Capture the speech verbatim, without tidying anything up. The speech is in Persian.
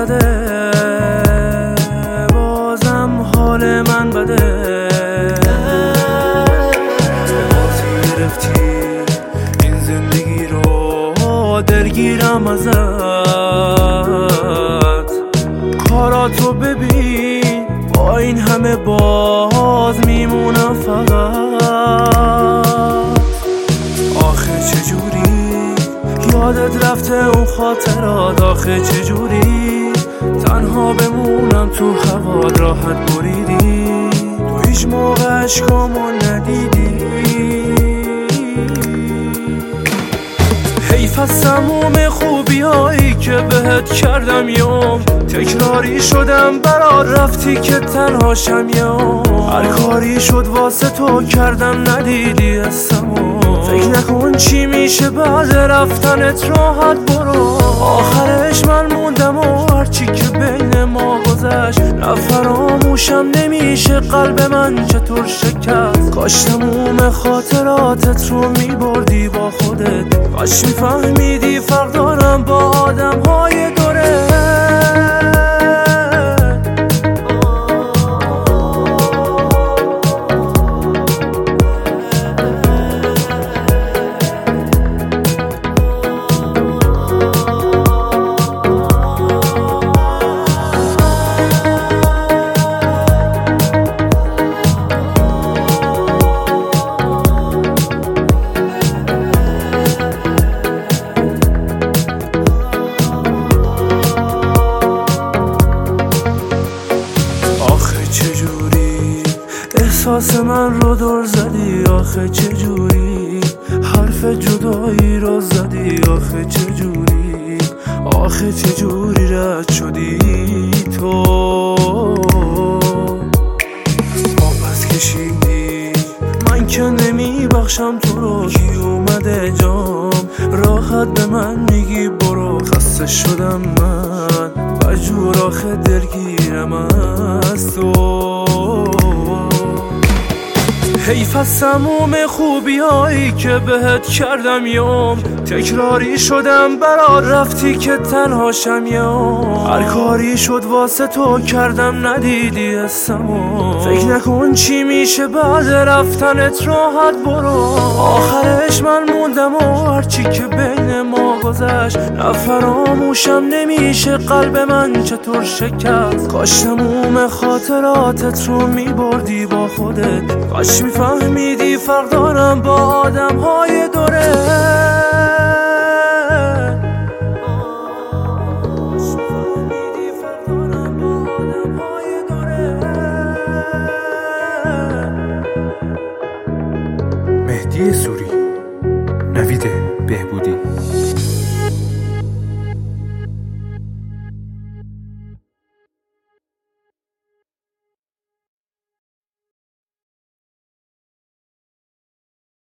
زده، بازم حال من بده. بازی گرفتی این زندگی رو، دلگیرم ازت. کاراتو ببین با این همه باز میمونم فقط. آخه چجوری یادت رفته اون خاطرات، آخه چجوری تنها بمونم تو هوا راحت بریدی، تو هیچ موقع عشقامو ندیدی. حیف از تموم خوبی هایی که بهت کردم یوم، تکراری شدم برات رفتی که تنهاشم یوم. هر کاری شد واسه تو کردم ندیدی اسمو، فکر نکن چی میشه بعد رفتنت راحت برو. آخرش من موندم و هرچی که بین ما گذشت، نه فراموشم نمیشه قلب من چطور شکست. کاش تموم خاطراتت رو میبردی با خودت، کاش میفهمیدی فرق دارم با آدم های دوره. چجوری احساس من رو دور زدی، آخه چجوری حرف جدایی رو زدی، آخه چجوری، آخه چجوری رد شدی تو. واپس کشیدی من که نمی بخشم تو رو. کی اومده جام راحت به من میگی برو، خسته شدم من بجور آخه دلگیرم از تو. حیف از تموم خوبی هایی که بهت کردم یوم، تکراری شدم برات رفتی که تنهاشم یوم. هر کاری شد واسه تو کردم ندیدی اسمو، فکر نکن چی میشه بعد رفتنت راحت برو. آخرش من موندم و هرچی که بین ما گذشت، نه فراموشم نمیشه قلب من چطور شکست. کاش تموم خاطراتت رو میبردی با خودت، کاش میفهمیدی فرق دارم با آدم های دوره.